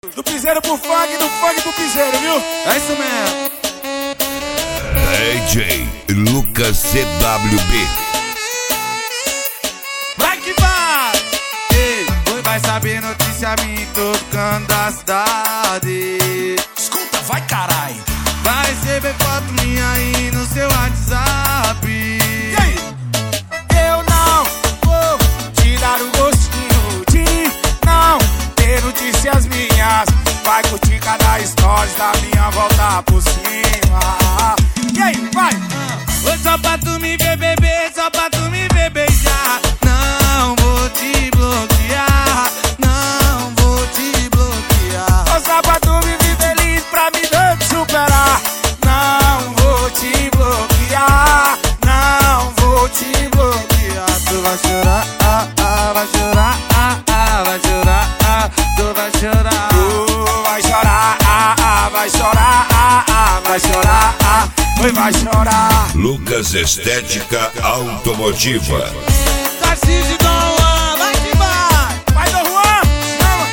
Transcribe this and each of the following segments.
Do piseiro pro funk, do funk pro piseiro, viu? É isso mesmo. DJ Lucas CWB. Vai que vai! Ei, oi, vai saber notícia minha em todo canto da cidade. Escuta, vai carai. Vai receber foto minha aí no seu WhatsApp. E aí? Eu não vou te dar o gostinho de não ter notícias minhas. Vai curtir cada stories da minha volta por cima. E aí, vai! Oi, só pra tu me ver beber, só pra tu me ver beijar. Não vou te bloquear, não vou te bloquear. Só pra tu me ver feliz, pra me ver te superar. Não vou te bloquear, não vou te bloquear. Tu vai chorar, vai chorar, vai chorar, tu vai chorar. Tu vai chorar, vai chorar, vai chorar, oi, vai chorar. Lucas Estética Automotiva. Tarcísio Dom Juan, vai que vai. Vai, Dom Juan! Chama!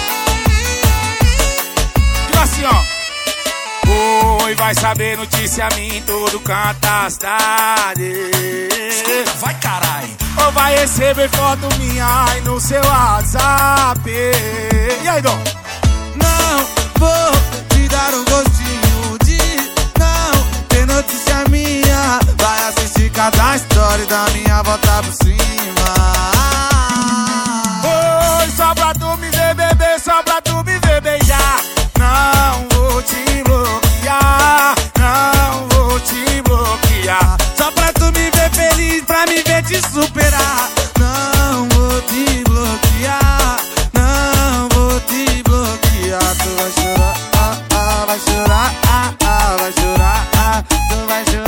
Diga assim, ó. Oi, vai saber notícia minha em todo canto da cidade. Escuta, vai carai. Ou vai receber foto minha aí no seu WhatsApp. E aí, Dom? Não vou te dar um gostinho de não ter notícia minha. Vai assistir cada história da minha volta por cima. Oi, só pra tu me ver beber, só pra tu me ver beijar. Não vou te bloquear, não vou te bloquear. Só pra tu me ver feliz, pra me ver te superar. Não vou te bloquear, não vou te bloquear. Tu vai chorar, vai chorar, vai chorar, tu vai chorar.